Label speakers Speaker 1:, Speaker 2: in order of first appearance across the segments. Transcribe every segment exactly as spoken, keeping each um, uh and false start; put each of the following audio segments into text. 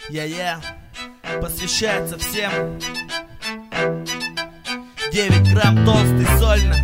Speaker 1: Я-я, посвящается всем. Девять грамм толстый, сольно.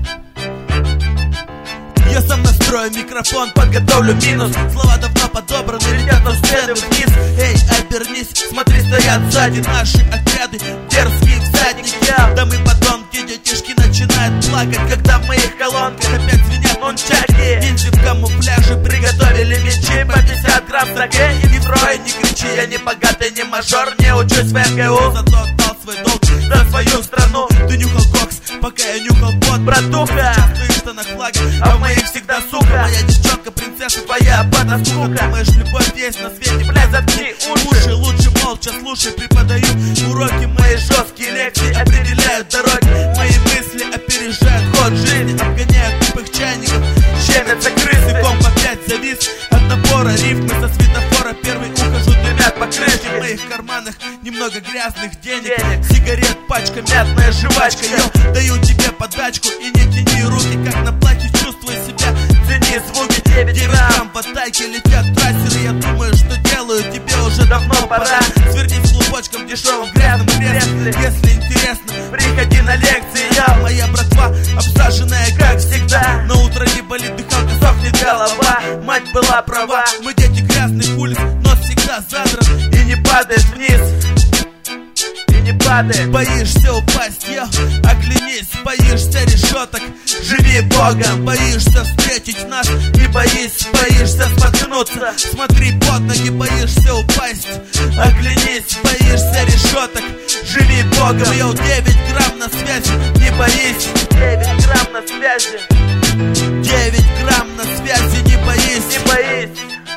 Speaker 1: Я сам настрою микрофон, подготовлю минус. Слова давно подобраны, летят на сцены вниз. Эй, обернись, смотри, стоят сзади наши отряды, дерзкие всадники. Да мы подонки, детишки начинают плакать, когда в моих колонках опять звенят нунчаки. Ниндзя в камуфляже приготовили мечи по пятьдесят грамм саке. И не врой, не кричи, я не богатый, не мажор, не учусь в эн гэ у. Зато отдал свой долг за свою страну. Ты нюхал кокс, пока я нюхал пот, братуха. Сейчас ты в штанах флага, а в моих всегда сука. Моя девчонка, принцесса, твоя бата скука. Думаешь, любовь есть на свете, блядь, заткни уши. Лучше молча слушай, преподаю уроки. Мои жесткие лекции определяют дороги. Мои мысли опережают ход жизни, обгоняют тупых чайников. Щемятся крысы, комп опять завис от напора рифмы со светофора. Первый ухожу, дымят по крыше. В моих карманах немного грязных денег, сигарет, пачка, мятная жвачка. Я даю тебе подачку и не тяни руки, как на плахе, чувствуй себя, цени звуки. Девять грамм в атаке, летят трассеры. Я думаю, что делаю, тебе уже давно пора. Свернись клубочком в дешевом грязном кресле. Если интересно, приходи на лекции. Я, моя братва, обсаженная как всегда. На утро не болит дыхалка, сохнет голова. Мать была права, мы дети грязных улиц, но всегда задран и не падает вниз. Не падает. Боишься упасть, я, оглянись. Боишься решеток, живи Богом. Боишься встретить нас, не боись. Боишься споткнуться, смотри под ноги. Боишься упасть, оглянись. Боишься решеток, живи Богом. Йоу, девять грамм на связи, не боись. Девять грамм на связи. Девять грамм на связи, не боись. Не боись.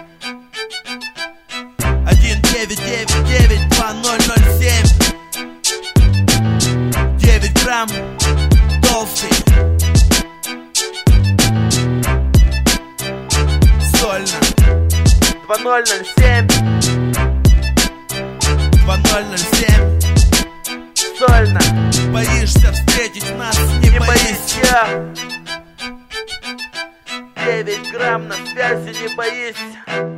Speaker 1: Один девять девять девять два ноль ноль семь. Девять грамм толстый, сольно. Два ноль ноль семь. Два ноль ноль семь. Сольно. Боишься встретить нас, не, не боись. Я. Девять грамм на связи, не боись.